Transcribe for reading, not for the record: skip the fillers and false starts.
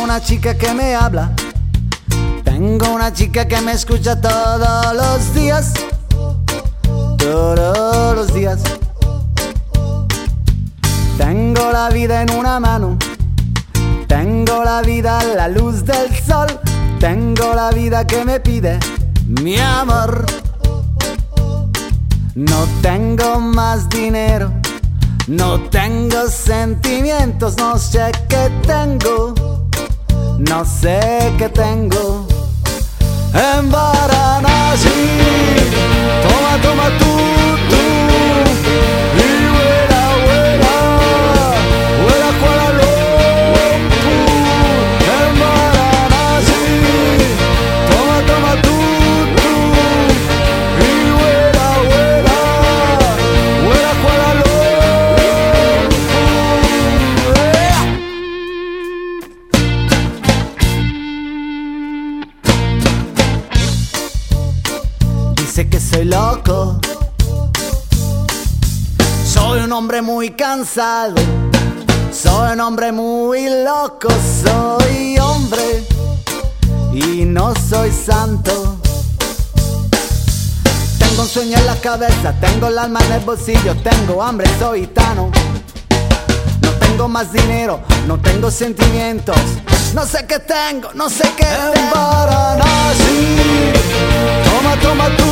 una chica que me habla, tengo una chica que me escucha todos los días, todos los días. Tengo la vida en una mano, tengo la vida a la luz del sol, tengo la vida que me pide mi amor. No tengo más dinero, no tengo sentimientos, no sé qué tengo, no sé qué tengo. En Varanasi, toma, toma tú, y vuela, vuela, vuela Kuala Lumpur. En Varanasi, toma, toma tú, y vuela, vuela, vuela Kuala Lumpur. Dice que soy loco, soy un hombre muy cansado, soy un hombre muy loco, soy hombre y no soy santo. Tengo un sueño en la cabeza, tengo el alma en el bolsillo, tengo hambre, soy gitano. No tengo más dinero, no tengo sentimientos, no sé qué tengo, no sé qué tengo. En Varanasi, toma, toma tú.